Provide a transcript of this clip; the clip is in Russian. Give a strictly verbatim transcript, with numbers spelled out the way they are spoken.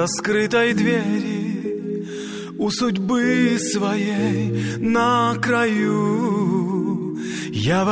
раскрытой двери, у судьбы своей на краю. Я